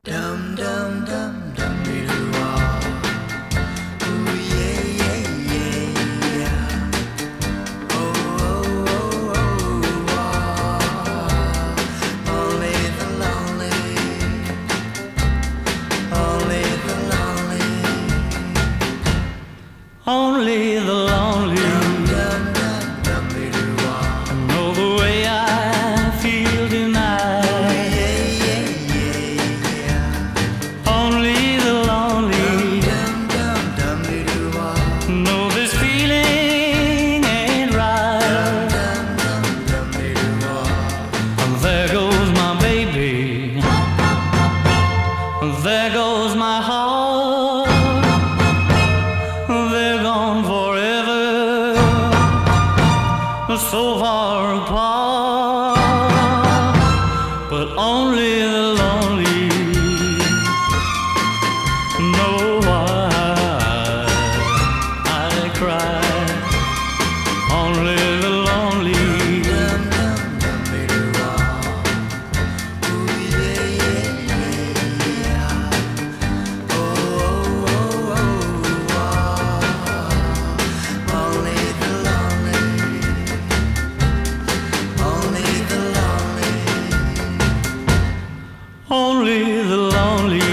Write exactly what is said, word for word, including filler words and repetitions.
Dum dum dum dum dee doo wah. Ooh yeah yeah yeah yeah. Oh oh oh oh wah. Only the lonely, only the lonely, Only the lonely dum dum dum dum dee doo wah. know the way I feel tonight. Yeah yeah yeah yeah. Only the lonely Dum dum dum dee doo wah. know this feeling ain't right. Dum dum dum dee doo wah. And there goes my baby, and there goes my heart. They're gone forever, so far apart. But only the lonely know why I cry. Only the lonely Dum dum dum dee doo wah. Ooh yeah yeah yeah yeah. Oh oh oh wah. Only the lonely, only the lonely, only the lonely